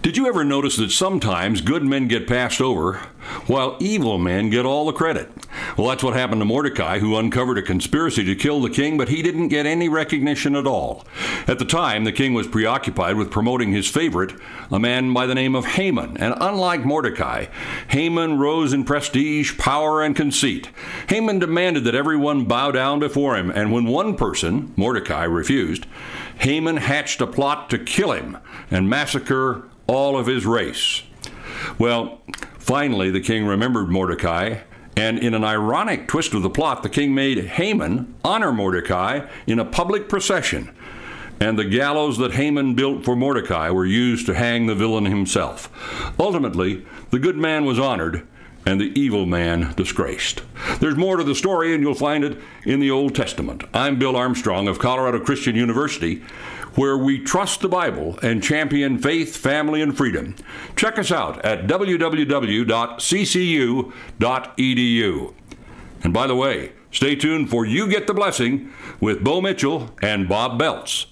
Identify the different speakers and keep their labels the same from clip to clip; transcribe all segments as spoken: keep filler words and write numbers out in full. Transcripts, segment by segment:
Speaker 1: Did you ever notice that sometimes good men get passed over while evil men get all the credit? Well, that's what happened to Mordecai, who uncovered a conspiracy to kill the king, but he didn't get any recognition at all. At the time, the king was preoccupied with promoting his favorite, a man by the name of Haman. And unlike Mordecai, Haman rose in prestige, power, and conceit. Haman demanded that everyone bow down before him, and when one person, Mordecai, refused, Haman hatched a plot to kill him and massacre all of his race. Well, finally, the king remembered Mordecai, and in an ironic twist of the plot, the king made Haman honor Mordecai in a public procession, and the gallows that Haman built for Mordecai were used to hang the villain himself. Ultimately, the good man was honored, and the evil man disgraced. There's more to the story, and you'll find it in the Old Testament. I'm Bill Armstrong of Colorado Christian University, where we trust the Bible and champion faith, family, and freedom. Check us out at w w w dot c c u dot e d u. And by the way, stay tuned for You Get the Blessing with Bo Mitchell and Bob Belts.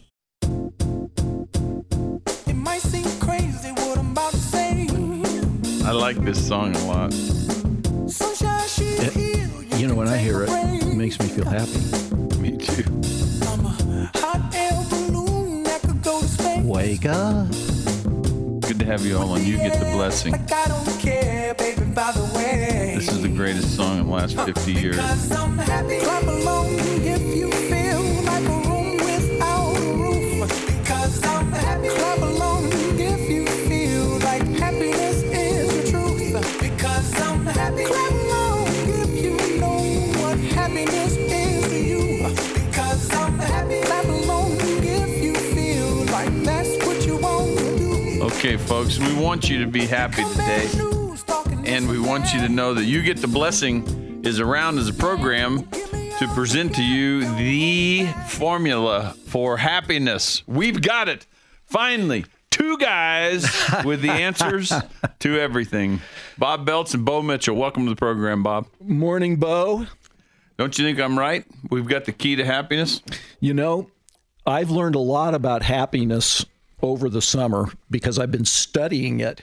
Speaker 2: It might seem crazy what I'm about to say.
Speaker 3: I like this song a lot.
Speaker 2: Sunshine, she's here.
Speaker 4: You know, when I hear it, it makes me feel happy.
Speaker 3: Me too.
Speaker 2: I'm a hot air balloon that could go to space.
Speaker 4: Wake up.
Speaker 3: Good to have you all on You Get the Blessing.
Speaker 2: Like I don't care, baby, by the way.
Speaker 3: This is the greatest song in the last fifty years.
Speaker 2: Because I'm happy. Clap along if you feel like a room without a roof. Because I'm happy. Clap along if you feel like happiness is the truth. Because I'm happy. Clap along if you know what happiness is to you. Because I'm happy. Clap along if you feel like that's what you want to do.
Speaker 3: Okay, folks, we want you to be happy today. And we want you to know that You Get the Blessing is around as a program to present to you the formula for happiness. We've got it. Finally, two guys with the answers to everything. Bob Belts and Bo Mitchell. Welcome to the program, Bob.
Speaker 4: Morning, Bo.
Speaker 3: Don't you think I'm right? We've got the key to happiness.
Speaker 4: You know, I've learned a lot about happiness over the summer because I've been studying it.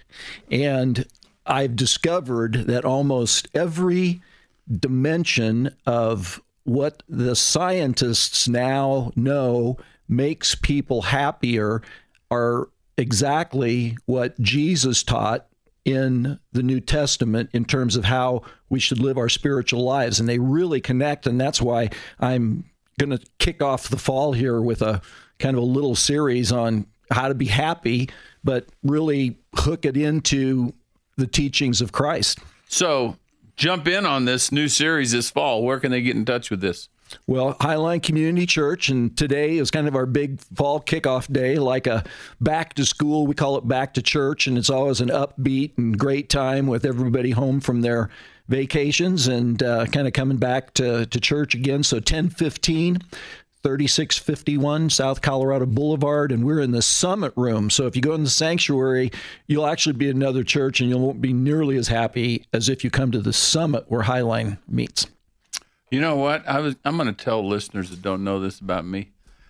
Speaker 4: And I've discovered that almost every dimension of what the scientists now know makes people happier are exactly what Jesus taught in the New Testament in terms of how we should live our spiritual lives. And they really connect. And that's why I'm going to kick off the fall here with a kind of a little series on how to be happy, but really hook it into the teachings of Christ.
Speaker 3: So jump in on this new series this fall. Where can they get in touch with this?
Speaker 4: Well, Highline Community Church, and today is kind of our big fall kickoff day, like a back to school. We call it back to church, and it's always an upbeat and great time with everybody home from their vacations and uh, kind of coming back to, to church again. So ten fifteen, thirty-six fifty-one South Colorado Boulevard, and we're in the Summit Room. So if you go in the sanctuary, you'll actually be in another church, and you won't be nearly as happy as if you come to the Summit where Highline meets.
Speaker 3: You know what? I was, I'm going to tell listeners that don't know this about me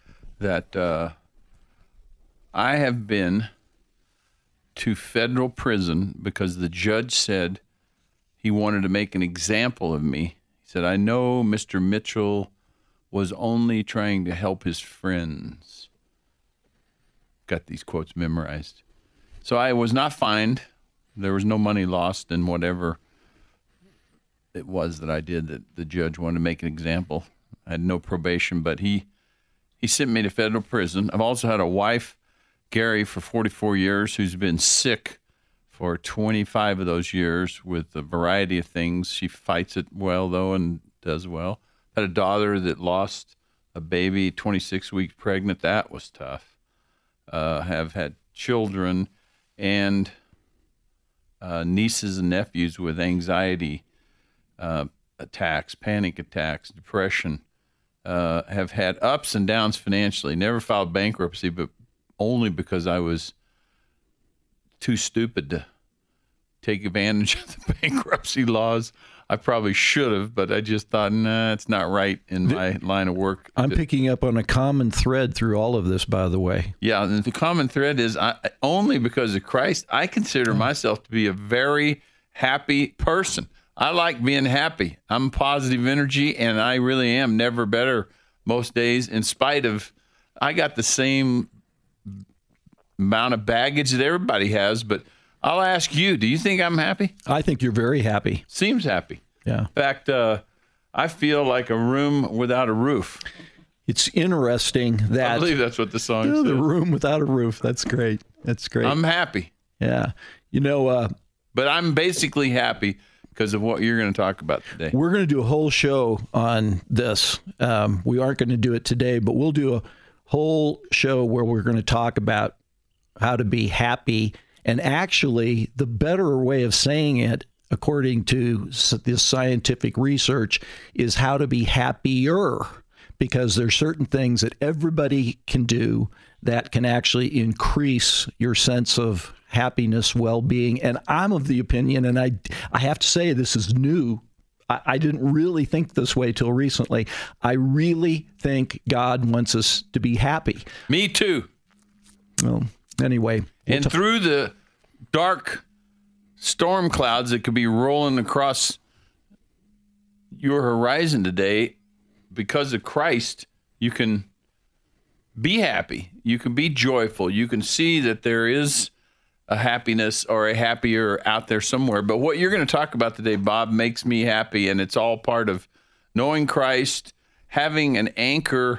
Speaker 3: that uh, I have been to federal prison because the judge said he wanted to make an example of me. He said, I know Mister Mitchell was only trying to help his friends. Got these quotes memorized. So I was not fined. There was no money lost in whatever it was that I did that the judge wanted to make an example. I had no probation, but he he sent me to federal prison. I've also had a wife, Gary, for forty-four years, who's been sick for twenty-five of those years with a variety of things. She fights it well, though, and does well. Had a daughter that lost a baby, twenty-six weeks pregnant. That was tough. Uh, have had children and uh, nieces and nephews with anxiety uh, attacks, panic attacks, depression. Uh, have had ups and downs financially. Never filed bankruptcy, but only because I was too stupid to take advantage of the bankruptcy laws. I probably should have, but I just thought, nah, it's not right in my line of work.
Speaker 4: I'm picking up on a common thread through all of this, by the way.
Speaker 3: Yeah, and the common thread is I, only because of Christ, I consider myself to be a very happy person. I like being happy. I'm positive energy, and I really am never better most days, in spite of I got the same amount of baggage that everybody has, but I'll ask you, do you think I'm happy?
Speaker 4: I think you're very happy.
Speaker 3: Seems happy.
Speaker 4: Yeah.
Speaker 3: In fact, uh, I feel like a room without a roof.
Speaker 4: It's interesting that...
Speaker 3: I believe that's what the song
Speaker 4: Oh,
Speaker 3: says.
Speaker 4: the room without a roof. That's great. That's great.
Speaker 3: I'm happy.
Speaker 4: Yeah. You know, uh,
Speaker 3: But I'm basically happy because of what you're going to talk about today.
Speaker 4: we're going to do a whole show on this. Um, we aren't going to do it today, but we'll do a whole show where we're going to talk about how to be happy. And actually, the better way of saying it, according to this scientific research, is how to be happier, because there's certain things that everybody can do that can actually increase your sense of happiness, well-being. And I'm of the opinion, and I, I have to say this is new, I, I didn't really think this way till recently. I really think God wants us to be happy.
Speaker 3: Me too.
Speaker 4: Well, anyway. We'll
Speaker 3: And
Speaker 4: t-
Speaker 3: through the dark storm clouds that could be rolling across your horizon today, because of Christ, you can be happy. You can be joyful. You can see that there is a happiness or a happier out there somewhere. But what you're going to talk about today, Bob, makes me happy, and it's all part of knowing Christ, having an anchor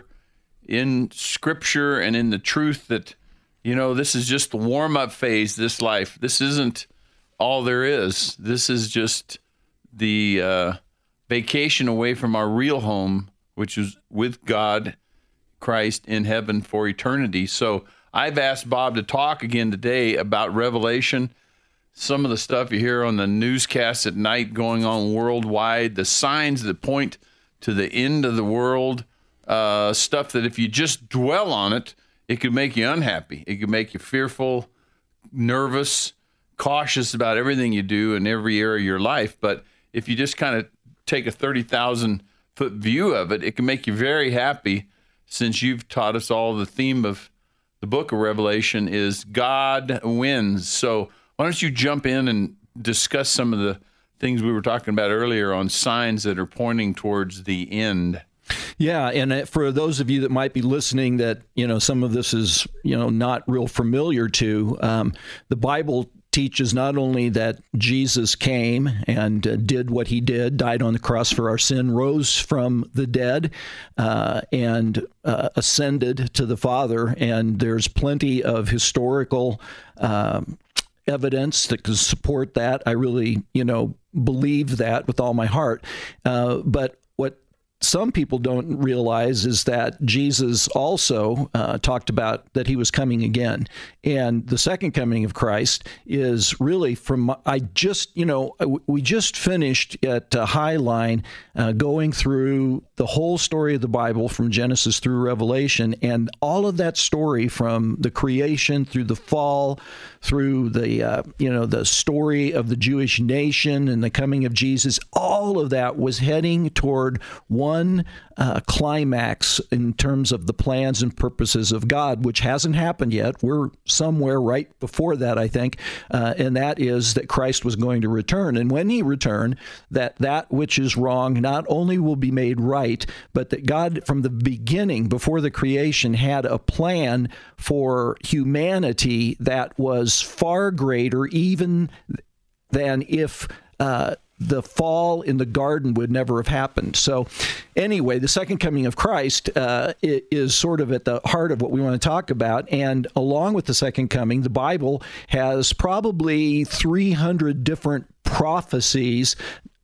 Speaker 3: in Scripture and in the truth that, you know, this is just the warm-up phase, this life. This isn't all there is. This is just the uh, vacation away from our real home, which is with God, Christ, in heaven for eternity. So I've asked Bob to talk again today about Revelation, some of the stuff you hear on the newscasts at night going on worldwide, the signs that point to the end of the world, uh, stuff that if you just dwell on it, it could make you unhappy. It could make you fearful, nervous, cautious about everything you do in every area of your life. But if you just kind of take a thirty thousand foot view of it, it can make you very happy, since you've taught us all the theme of the book of Revelation is God wins. So why don't you jump in and discuss some of the things we were talking about earlier on signs that are pointing towards the end?
Speaker 4: Yeah, and for those of you that might be listening that, you know, some of this is, you know, not real familiar to, um, the Bible teaches not only that Jesus came and uh, did what he did, died on the cross for our sin, rose from the dead, uh, and uh, ascended to the Father, and there's plenty of historical um, evidence that can support that. I really, you know, believe that with all my heart. Uh, but what some people don't realize is that Jesus also uh, talked about that he was coming again. And the second coming of Christ is really from, I just, you know, we just finished at uh, Highline uh, going through the whole story of the Bible from Genesis through Revelation, and all of that story from the creation through the fall, through the, uh, you know, the story of the Jewish nation and the coming of Jesus, all of that was heading toward one uh, climax in terms of the plans and purposes of God, which hasn't happened yet. We're somewhere right before that, I think, uh, and that is that Christ was going to return. And when he returned, that that which is wrong not only will be made right, but that God, from the beginning, before the creation, had a plan for humanity that was far greater even than if uh, the fall in the garden would never have happened. So anyway, the second coming of Christ uh, is sort of at the heart of what we want to talk about. And along with the second coming, the Bible has probably three hundred different prophecies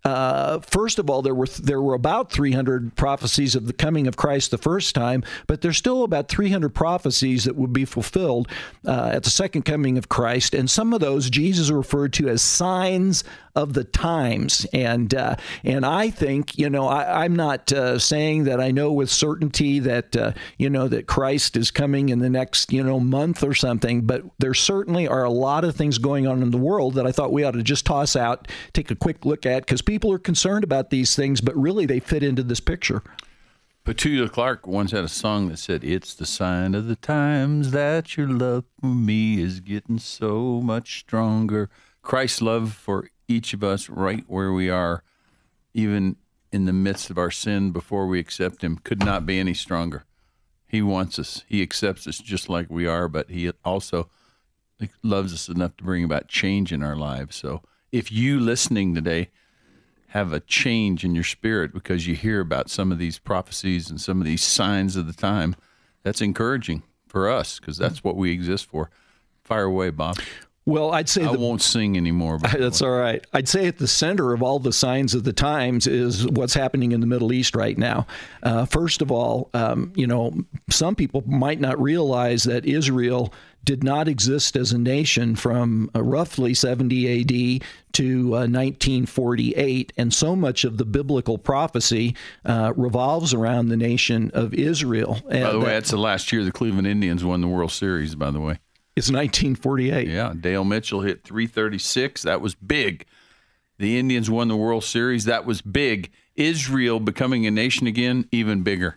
Speaker 4: uh, first of all, there were there were about three hundred prophecies of the coming of Christ the first time, but there's still about three hundred prophecies that would be fulfilled uh, at the second coming of Christ, and some of those Jesus referred to as signs of the times. And uh, and I think, you know, I, I'm not uh, saying that I know with certainty that, uh, you know, that Christ is coming in the next, you know, month or something, but there certainly are a lot of things going on in the world that I thought we ought to just toss out, take a quick look at, because people are concerned about these things, but really they fit into this picture.
Speaker 3: Petula Clark once had a song that said, "It's the sign of the times that your love for me is getting so much stronger." Christ's love for each of us right where we are, even in the midst of our sin before we accept him, could not be any stronger. He wants us. He accepts us just like we are, but he also loves us enough to bring about change in our lives. So if you listening today have a change in your spirit because you hear about some of these prophecies and some of these signs of the time, that's encouraging for us, because that's what we exist for. Fire away, Bob.
Speaker 4: Well, I'd say
Speaker 3: I
Speaker 4: the,
Speaker 3: won't sing anymore.
Speaker 4: That's all right. I'd say at the center of all the signs of the times is what's happening in the Middle East right now. Uh, first of all, um, you know, some people might not realize that Israel did not exist as a nation from uh, roughly seventy A D to uh, nineteen forty-eight, and so much of the biblical prophecy uh, revolves around the nation of Israel. And
Speaker 3: by the way, that's the last year the Cleveland Indians won the World Series, by the way.
Speaker 4: It's nineteen forty-eight.
Speaker 3: Yeah, Dale Mitchell hit three thirty-six. That was big. The Indians won the World Series. That was big. Israel becoming a nation again, even bigger.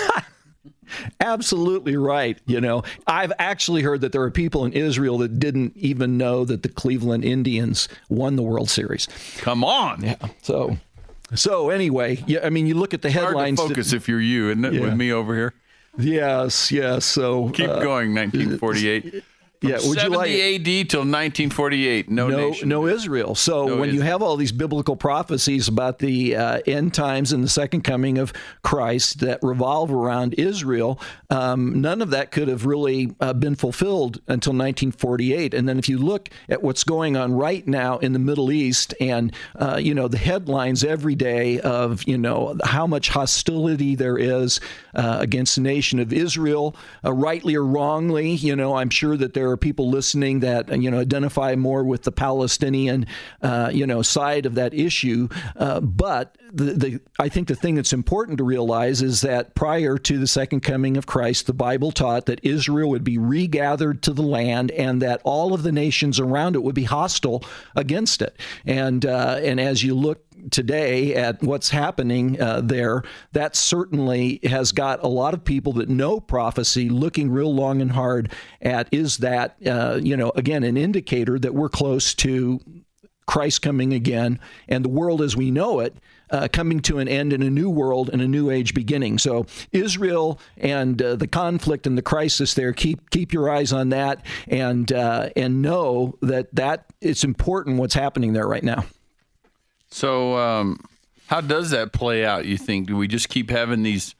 Speaker 4: Absolutely right. You know, I've actually heard that there are people in Israel that didn't even know that the Cleveland Indians won the World Series.
Speaker 3: Come on.
Speaker 4: Yeah. So, so anyway, yeah. I mean, you look at the headlines.
Speaker 3: Hard to focus to, if you're you, isn't it? Yeah. With me over here.
Speaker 4: Yes. Yes. So
Speaker 3: keep uh, going. nineteen forty-eight. From
Speaker 4: yeah, would
Speaker 3: seventy
Speaker 4: you like
Speaker 3: A D till nineteen forty-eight, no,
Speaker 4: no
Speaker 3: nation.
Speaker 4: No Israel. So
Speaker 3: no
Speaker 4: when
Speaker 3: Israel.
Speaker 4: you have all these biblical prophecies about the uh, end times and the second coming of Christ that revolve around Israel, um, none of that could have really uh, been fulfilled until nineteen forty-eight. And then if you look at what's going on right now in the Middle East, and uh, you know, the headlines every day of, you know, how much hostility there is uh, against the nation of Israel, uh, rightly or wrongly, you know, I'm sure that there are people listening that, you know, identify more with the Palestinian, uh, you know, side of that issue. Uh, but the, the I think the thing that's important to realize is that prior to the second coming of Christ, the Bible taught that Israel would be regathered to the land and that all of the nations around it would be hostile against it. And uh, and as you look today at what's happening uh, there, that certainly has got a lot of people that know prophecy looking real long and hard at, is that, uh, you know, again, an indicator that we're close to Christ coming again and the world as we know it uh, coming to an end in a new world and a new age beginning. So Israel and uh, the conflict and the crisis there, keep keep your eyes on that, and uh, and know that that it's important what's happening there right now.
Speaker 3: So um, how does that play out, you think? Do we just keep having these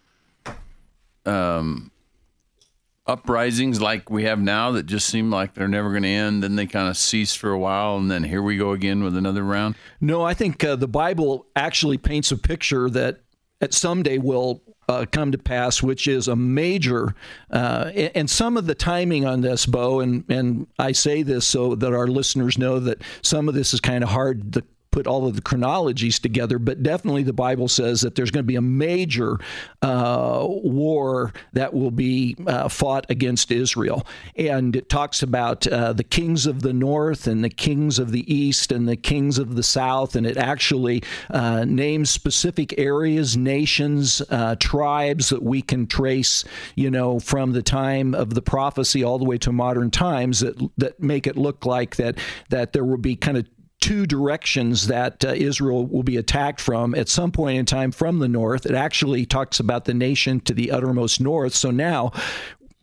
Speaker 3: um, uprisings like we have now that just seem like they're never going to end, then they kind of cease for a while, and then here we go again with another round?
Speaker 4: No, I think uh, the Bible actually paints a picture that at someday will uh, come to pass, which is a major, uh, and some of the timing on this, Bo, and, and I say this so that our listeners know that some of this is kind of hard to put all of the chronologies together, but definitely the Bible says that there's going to be a major uh, war that will be uh, fought against Israel. And it talks about uh, the kings of the north and the kings of the east and the kings of the south, and it actually uh, names specific areas, nations, uh, tribes that we can trace, you know, from the time of the prophecy all the way to modern times that that make it look like that that there will be kind of two directions that uh, Israel will be attacked from at some point in time from the north. It actually talks about the nation to the uttermost north. So now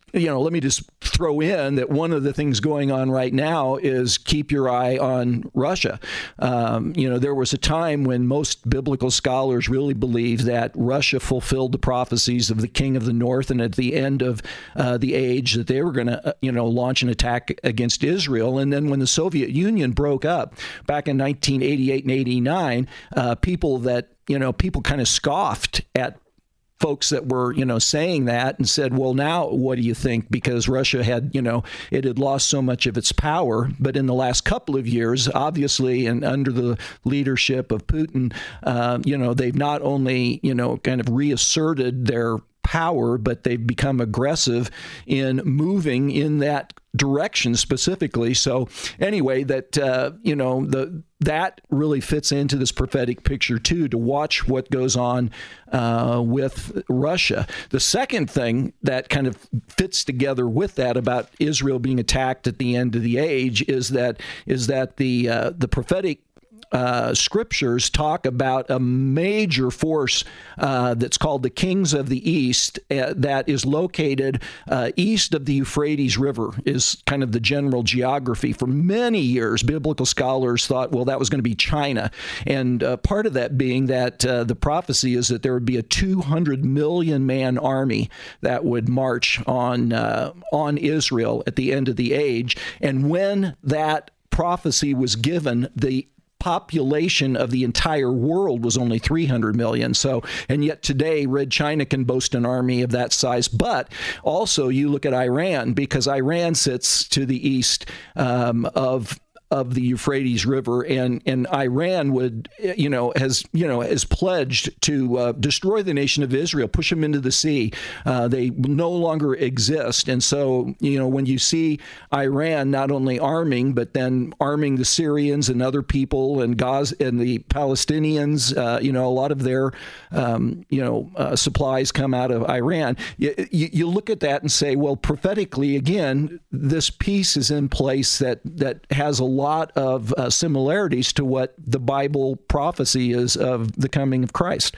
Speaker 4: you know, let me just throw in that one of the things going on right now is keep your eye on Russia. Um, you know, there was a time when most biblical scholars really believed that Russia fulfilled the prophecies of the king of the north, and at the end of uh, the age that they were going to, uh, you know, launch an attack against Israel. And then when the Soviet Union broke up back in nineteen eighty-eight and eighty-nine, uh, people that, you know, people kind of scoffed at folks that were, you know, saying that and said, well, now what do you think? Because Russia had, you know, it had lost so much of its power. But in the last couple of years, obviously, and under the leadership of Putin, uh, you know, they've not only, you know, kind of reasserted their power, but they've become aggressive in moving in that direction specifically. So anyway, that, uh, you know, the that really fits into this prophetic picture, too, to watch what goes on uh, with Russia. The second thing that kind of fits together with that about Israel being attacked at the end of the age is that is that the uh, the prophetic Uh, scriptures talk about a major force uh, that's called the Kings of the East uh, that is located uh, east of the Euphrates River, is kind of the general geography. For many years, biblical scholars thought, well, that was going to be China. And uh, part of that being that uh, the prophecy is that there would be a two hundred million man army that would march on uh, on Israel at the end of the age. And when that prophecy was given, the population of the entire world was only three hundred million. So, and yet today, Red China can boast an army of that size. But also, you look at Iran, because Iran sits to the east um, of of the Euphrates River, and, and Iran would, you know, has, you know, has pledged to uh, destroy the nation of Israel, push them into the sea. Uh, they no longer exist. And so, you know, when you see Iran not only arming, but then arming the Syrians and other people and Gaza and the Palestinians, uh, you know, a lot of their, um, you know, uh, supplies come out of Iran. You, you, you look at that and say, well, prophetically, again, this peace is in place that, that has a lot of uh, similarities to what the Bible prophecy is of the coming of Christ.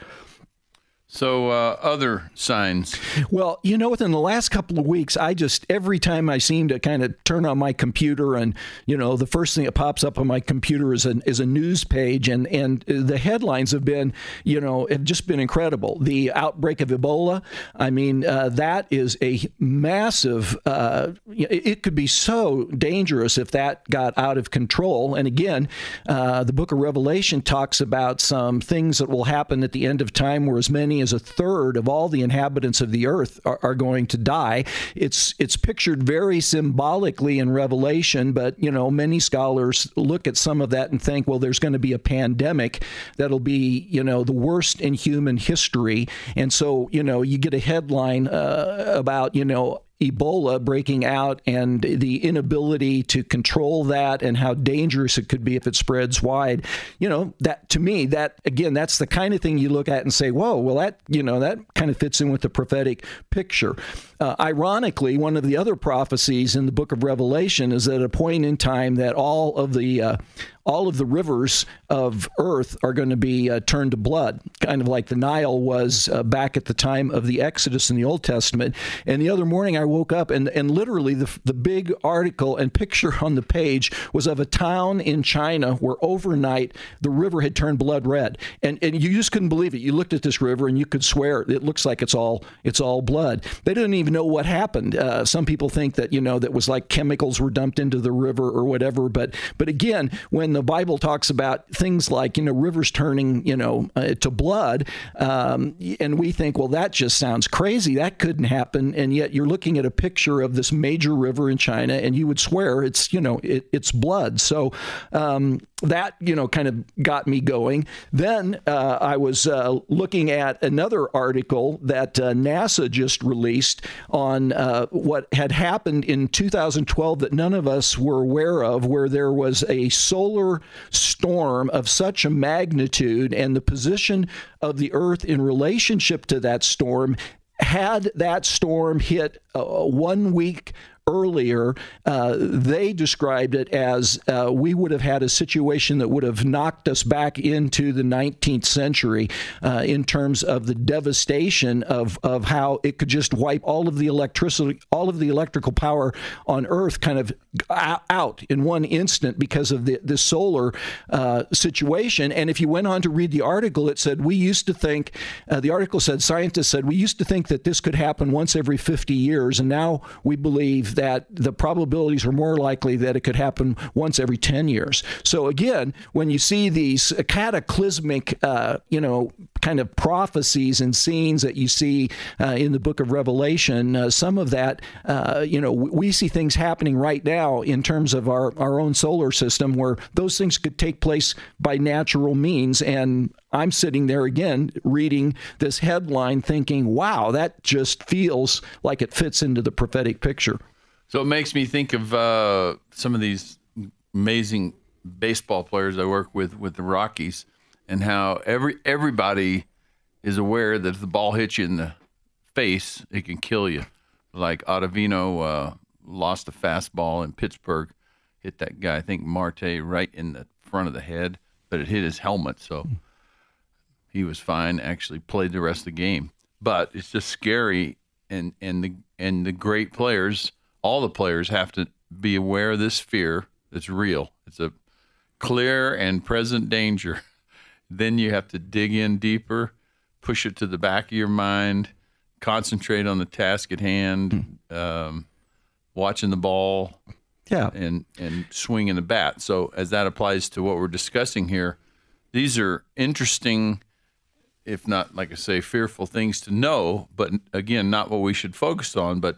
Speaker 3: So uh, other signs.
Speaker 4: Well, you know, within the last couple of weeks, I just, every time I seem to kind of turn on my computer and, you know, the first thing that pops up on my computer is a, is a news page. And, and the headlines have been, you know, have just been incredible. The outbreak of Ebola. I mean, uh, that is a massive, uh, it could be so dangerous if that got out of control. And again, uh, the book of Revelation talks about some things that will happen at the end of time where as many as a third of all the inhabitants of the earth are, are going to die. It's it's pictured very symbolically in Revelation, but, you know, many scholars look at some of that and think, well, there's going to be a pandemic that'll be, you know, the worst in human history. And so, you know, you get a headline uh, about, you know, Ebola breaking out and the inability to control that and how dangerous it could be if it spreads wide. You know, that to me, that again, that's the kind of thing you look at and say, whoa, well, that, you know, that kind of fits in with the prophetic picture. Uh, ironically, one of the other prophecies in the book of Revelation is at a point in time that all of the uh, all of the rivers of earth are going to be uh, turned to blood, kind of like the Nile was uh, back at the time of the Exodus in the Old Testament. And the other morning I woke up and, and literally the, the big article and picture on the page was of a town in China where overnight the river had turned blood red. And, and you just couldn't believe it. You looked at this river and you could swear it looks like it's all it's all blood. They didn't even know what happened. Uh, some people think that, you know, that was like chemicals were dumped into the river or whatever. But but again, when the Bible talks about things like, you know, rivers turning, you know, uh, to blood, um, and we think, well, that just sounds crazy. That couldn't happen. And yet you're looking at a picture of this major river in China, and you would swear it's, you know, it, it's blood. So um, that, you know, kind of got me going. Then uh, I was uh, looking at another article that uh, NASA just released on uh, what had happened in two thousand twelve that none of us were aware of, where there was a solar storm of such a magnitude, and the position of the Earth in relationship to that storm. Had that storm hit uh, one week earlier, uh, they described it as uh, we would have had a situation that would have knocked us back into the nineteenth century uh, in terms of the devastation of, of how it could just wipe all of the electricity, all of the electrical power on Earth kind of out in one instant because of the, the solar uh, situation. And if you went on to read the article, it said, we used to think, uh, the article said, scientists said, we used to think that this could happen once every fifty years, and now we believe that the probabilities are more likely that it could happen once every ten years. So again, when you see these cataclysmic, uh, you know, kind of prophecies and scenes that you see uh, in the book of Revelation, uh, some of that, uh, you know, we see things happening right now in terms of our, our own solar system where those things could take place by natural means. And I'm sitting there again reading this headline thinking, wow, that just feels like it fits into the prophetic picture.
Speaker 3: So it makes me think of uh, some of these amazing baseball players I work with with the Rockies, and how every everybody is aware that if the ball hits you in the face, it can kill you. Like Ottavino uh, lost a fastball in Pittsburgh, hit that guy, I think Marte, right in the front of the head, but it hit his helmet, so he was fine, actually played the rest of the game. But it's just scary, and, and the and the great players, all the players have to be aware of this fear that's real. It's a clear and present danger. Then you have to dig in deeper, push it to the back of your mind, concentrate on the task at hand, um, watching the ball,
Speaker 4: yeah,
Speaker 3: and, and swinging the bat. So as that applies to what we're discussing here, these are interesting, if not, like I say, fearful things to know, but again, not what we should focus on, but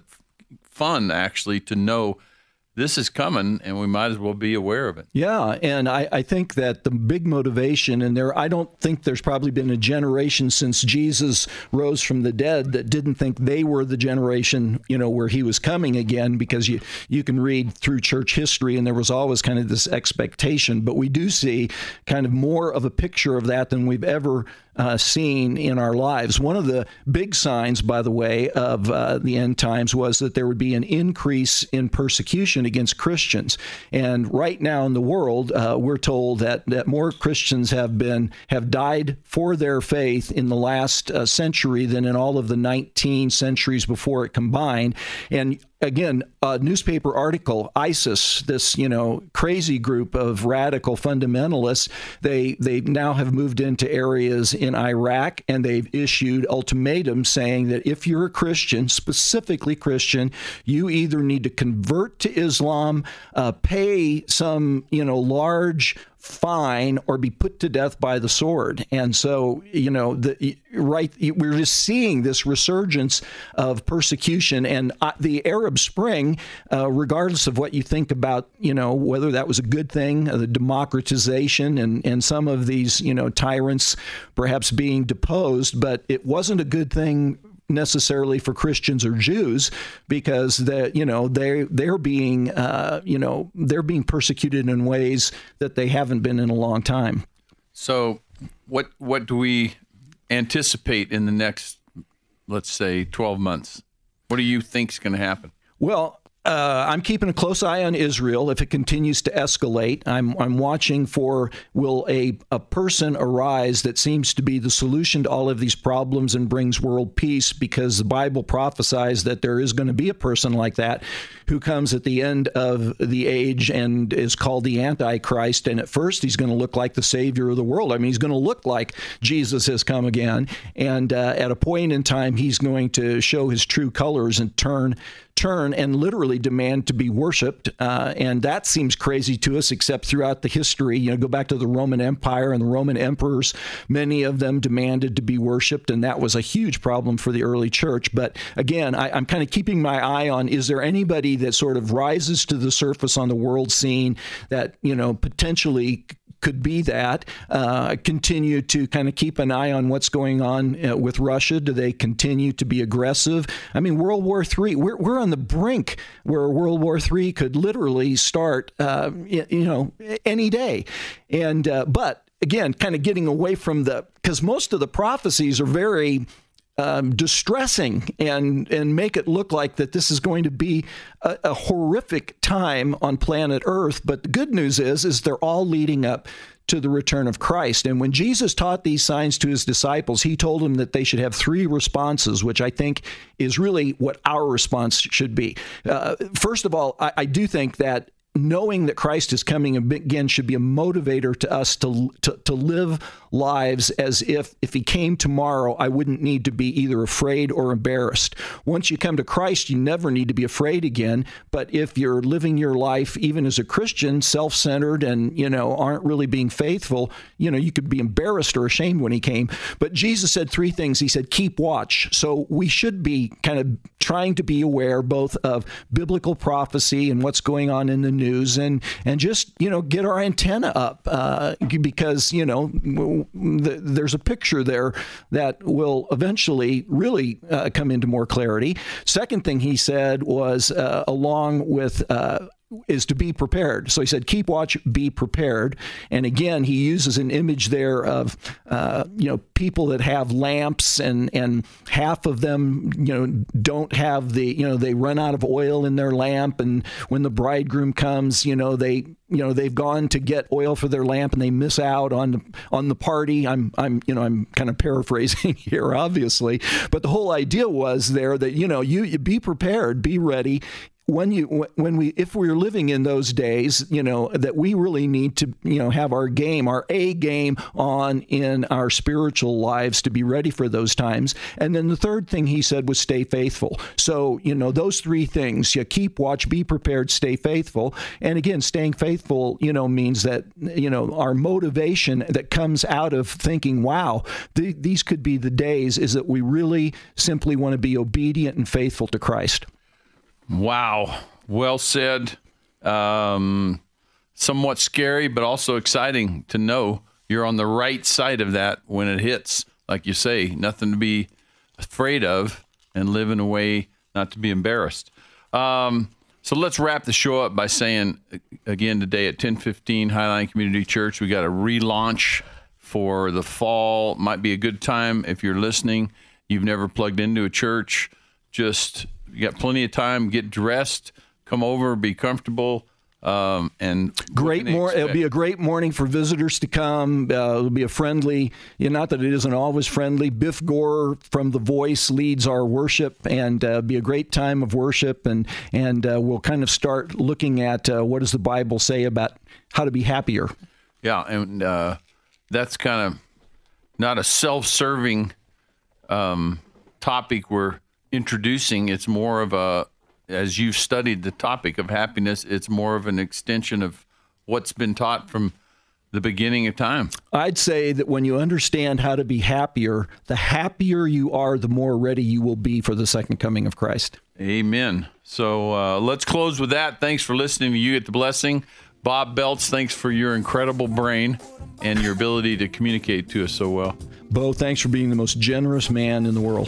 Speaker 3: fun actually to know this is coming, and we might as well be aware of it.
Speaker 4: Yeah, and I, I think that the big motivation, and there, I don't think there's probably been a generation since Jesus rose from the dead that didn't think they were the generation, you know, where he was coming again, because you, you can read through church history, and there was always kind of this expectation. But we do see kind of more of a picture of that than we've ever Uh, seen in our lives. One of the big signs, by the way, of uh, the end times was that there would be an increase in persecution against Christians. And right now in the world, uh, we're told that, that more Christians have been have died for their faith in the last uh, century than in all of the nineteen centuries before it combined. And again, a newspaper article, ISIS, this, you know, crazy group of radical fundamentalists, they they now have moved into areas in Iraq, and they've issued ultimatums saying that if you're a Christian, specifically Christian, you either need to convert to Islam, uh, pay some, you know, large fine, or be put to death by the sword. And so, you know, the right, we're just seeing this resurgence of persecution. And uh, the Arab Spring, uh, regardless of what you think about, you know, whether that was a good thing, uh, the democratization and, and some of these, you know, tyrants perhaps being deposed, but it wasn't a good thing necessarily for Christians or Jews, because the you know they they're being uh, you know they're being persecuted in ways that they haven't been in a long time.
Speaker 3: So, what what do we anticipate in the next, let's say, twelve months? What do you think is going to happen?
Speaker 4: Well, Uh, I'm keeping a close eye on Israel. If it continues to escalate, I'm I'm watching for, will a, a person arise that seems to be the solution to all of these problems and brings world peace, because the Bible prophesies that there is going to be a person like that who comes at the end of the age and is called the Antichrist. And at first, he's going to look like the Savior of the world. I mean, he's going to look like Jesus has come again. And uh, at a point in time, he's going to show his true colors and turn turn and literally demand to be worshipped. Uh, and that seems crazy to us, except throughout the history, you know, go back to the Roman Empire and the Roman emperors, many of them demanded to be worshipped. And that was a huge problem for the early church. But again, I, I'm kind of keeping my eye on, is there anybody that sort of rises to the surface on the world scene that, you know, potentially could be that, uh, continue to kind of keep an eye on what's going on uh, with Russia. Do they continue to be aggressive? I mean, World War Three, we're, we're on the brink where World War Three could literally start, uh, you know, any day. And, uh, but again, kind of getting away from the, because most of the prophecies are very, um, distressing and and make it look like that this is going to be a, a horrific time on planet Earth. But the good news is, is they're all leading up to the return of Christ. And when Jesus taught these signs to his disciples, he told them that they should have three responses, which I think is really what our response should be. Uh, first of all, I, I do think that knowing that Christ is coming again should be a motivator to us to, to to live lives as if if he came tomorrow, I wouldn't need to be either afraid or embarrassed. Once you come to Christ, you never need to be afraid again. But if you're living your life, even as a Christian, self-centered and, you know, aren't really being faithful, you know, you could be embarrassed or ashamed when he came. But Jesus said three things. He said, keep watch. So we should be kind of trying to be aware both of biblical prophecy and what's going on in the news. news and and just, you know, get our antenna up uh, because, you know, the, there's a picture there that will eventually really uh, come into more clarity. Second thing he said was uh, along with uh, is to be prepared. So he said, keep watch, be prepared. And again, he uses an image there of, uh, you know, people that have lamps and, and half of them, you know, don't have the, you know, they run out of oil in their lamp. And when the bridegroom comes, you know, they, you know, they've gone to get oil for their lamp and they miss out on the, on the party. I'm, I'm, you know, I'm kind of paraphrasing here, obviously, but the whole idea was there that, you know, you, you be prepared, be ready. When you, when we, if we're living in those days, you know, that we really need to, you know, have our game, our A game on in our spiritual lives to be ready for those times. And then the third thing he said was stay faithful. So, you know, those three things, you keep watch, be prepared, stay faithful. And again, staying faithful, you know, means that, you know, our motivation that comes out of thinking, wow, th- these could be the days, is that we really simply want to be obedient and faithful to Christ.
Speaker 3: Wow. Well said. Um, somewhat scary, but also exciting to know you're on the right side of that when it hits. Like you say, nothing to be afraid of and live in a way not to be embarrassed. Um, so let's wrap the show up by saying, again, today at ten fifteen Highline Community Church, we got a relaunch for the fall. Might be a good time if you're listening. You've never plugged into a church. Just... You got plenty of time. Get dressed, come over, be comfortable, um, and
Speaker 4: great. More. It'll be a great morning for visitors to come. Uh, it'll be a friendly. You know, not that it isn't always friendly. Biff Gore from The Voice leads our worship, and uh, be a great time of worship. And and uh, we'll kind of start looking at uh, what does the Bible say about how to be happier.
Speaker 3: Yeah, and uh, that's kind of not a self-serving um, topic we're introducing. It's more of a, as you've studied the topic of happiness, it's more of an extension of what's been taught from the beginning of time.
Speaker 4: I'd say that when you understand how to be happier, the happier you are, the more ready you will be for the second coming of Christ.
Speaker 3: Amen. So uh, let's close with that. Thanks for listening to You Get the Blessing. Bob Belts, thanks for your incredible brain and your ability to communicate to us so well.
Speaker 4: Bo, thanks for being the most generous man in the world.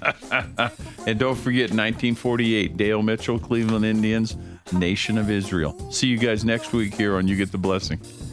Speaker 3: And don't forget, nineteen forty-eight, Dale Mitchell, Cleveland Indians, Nation of Israel. See you guys next week here on You Get the Blessing.